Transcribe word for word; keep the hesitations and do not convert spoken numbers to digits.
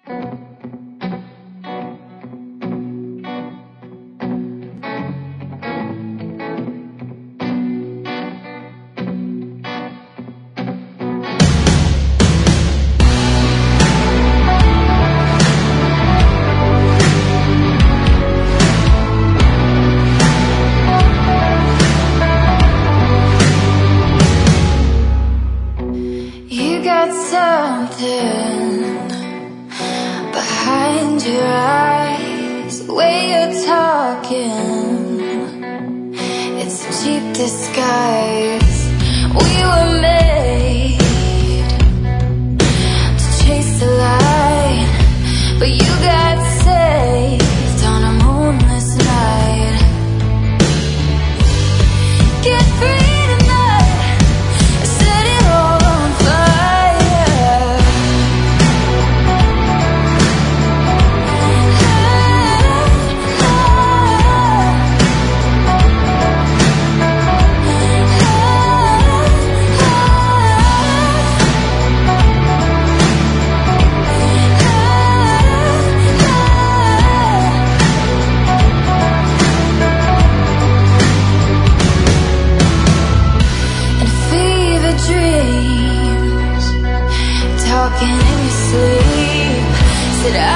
Something behind your eyes, the way you're talking, it's a cheap disguise. We were made to chase the light, but you got saved on a moonless night. Get free. Talking in your sleep, said I